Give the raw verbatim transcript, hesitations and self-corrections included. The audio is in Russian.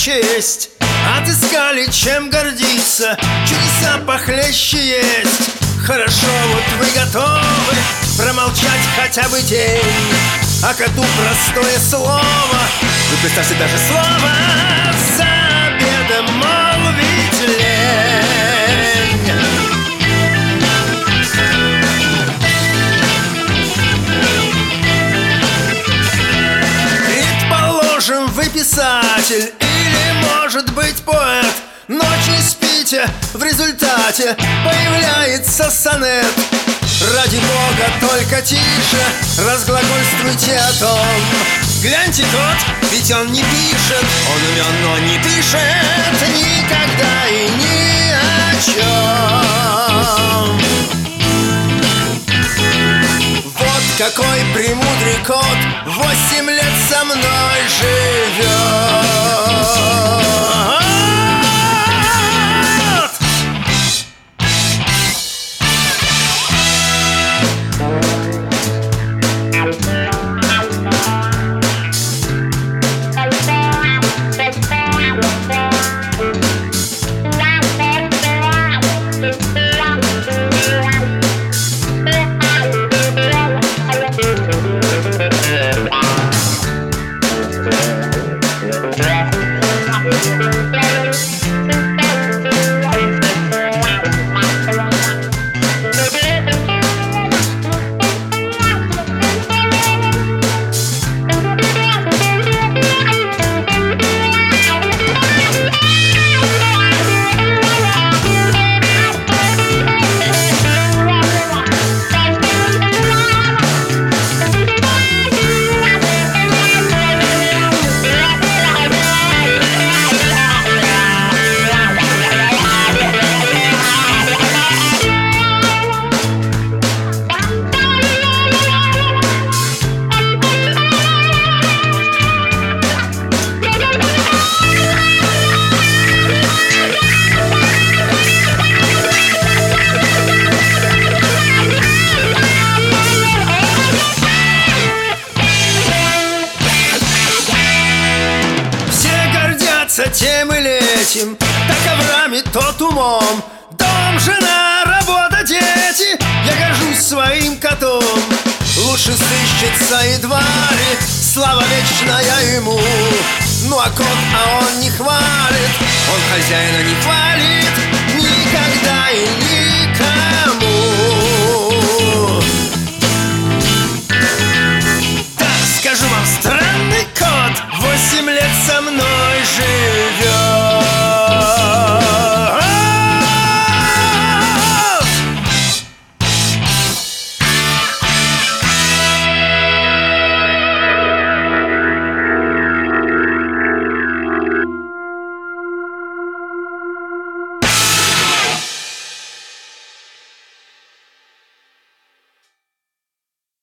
честь. Отыскали, чем гордиться, чудеса похлеще есть. Хорошо, вот вы готовы промолчать хотя бы день, а коту простое слово, вы представьте даже слово за обедом молвить лень. Предположим, вы писатель или, может быть, поэт. Ночь не спите, в результате появляется сонет. Ради бога, только тише разглагольствуйте о том. Гляньте, кот, ведь он не пишет, он умен, но не пишет никогда и ни о чем. Вот какой премудрый кот восемь лет со мной живет. Тем и летим, так коврами, тот умом. Дом, жена, работа, дети, я горжусь своим котом. Лучше сыщется едва ли слава вечная ему. Ну а кот, а он не хвалит, он хозяина не хвалит никогда и никому. Да, скажу вам, странный кот, восемь лет со мной